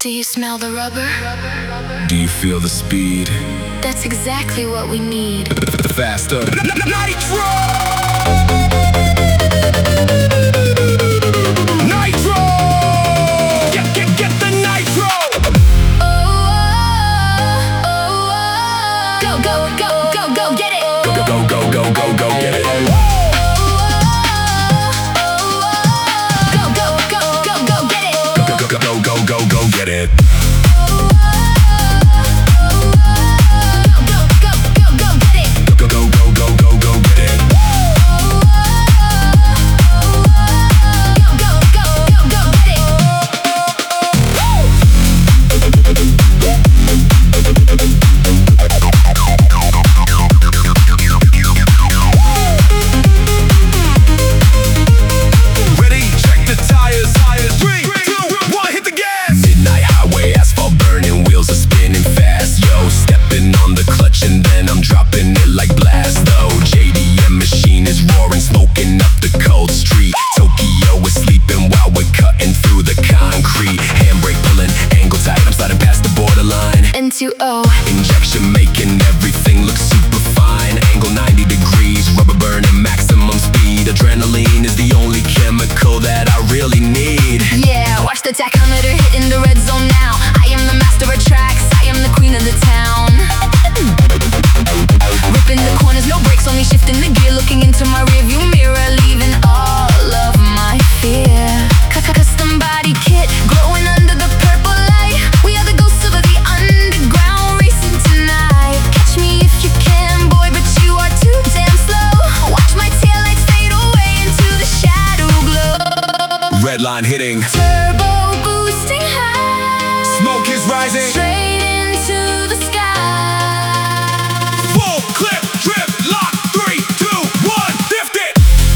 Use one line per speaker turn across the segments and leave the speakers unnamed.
Do you smell the rubber?
Do you feel the speed?
That's exactly what we need.
Faster.
Nitro! Nitro! Get the nitro!
Oh, oh, oh, go, go, go, go, go, get it!
Go, go, go, go, go, go, get it.
Oh, oh, oh, go, go, go, go, go, get it!
Go, go, go, go, go, go, go, get it.
Into O.
Injection making everything look super fine. Angle 90 degrees, rubber burning maximum speed. Adrenaline is the only chemical that I really need.
Yeah, watch the tachometer hitting the red zone now. I am the master of tracks, I am the queen of the town. Ripping the corners, no brakes, only shifting the gear. Looking into my rearview mirror, leaving all of my fear. Custom body kit, glowing under the purple light. We are the ghosts of the underground, racing tonight. Catch me if you can, boy, but you are too damn slow. Watch my taillights fade away into the shadow glow.
Red line hitting,
Turbo boosting high.
Smoke is rising.
Straight into the sky.
Full clip, trip, lock, 3, 2, 1, lift it!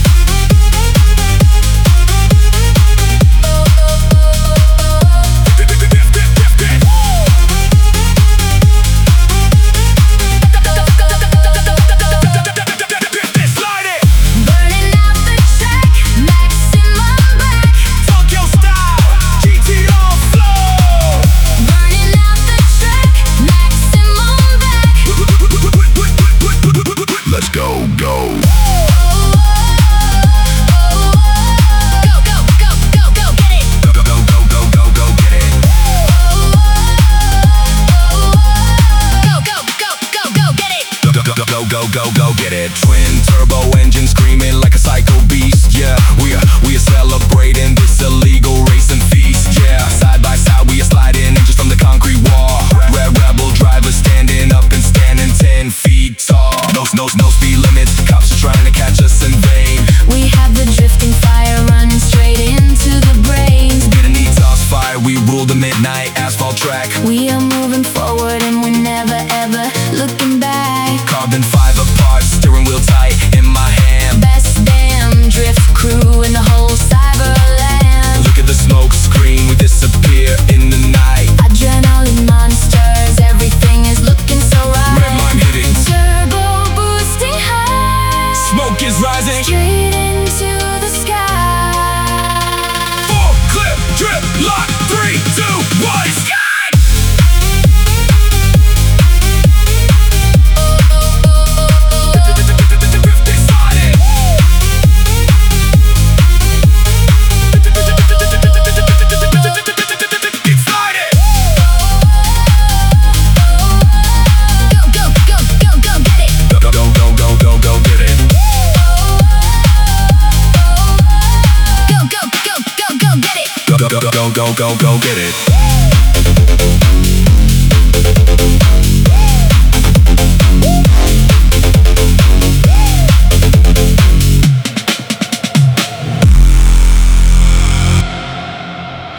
Go get it. Twin turbo engine screaming like a psycho beast. Yeah, we are celebrating this illegal racing feast. Yeah, side by side we are sliding inches from the concrete wall. Red rebel drivers standing up and standing 10 feet tall. No speed limits, cops are trying to catch us in vain.
We have the drifting fire running straight into the brains.
Get a neat toss fire, we rule the midnight asphalt track.
We are moving forward and we're never ever looking back.
Carbon fiber parts, steering wheel tight in my hand.
Best damn drift crew in the whole cyberland.
Look at the smoke screen, we disappear in the night.
Adrenaline monsters, everything is looking so right.
Red line hitting,
Turbo boosting high.
smoke is rising.
Straight into the sky.
Full clip, trip, lock, 3, 2, 1, sky!
Go get it.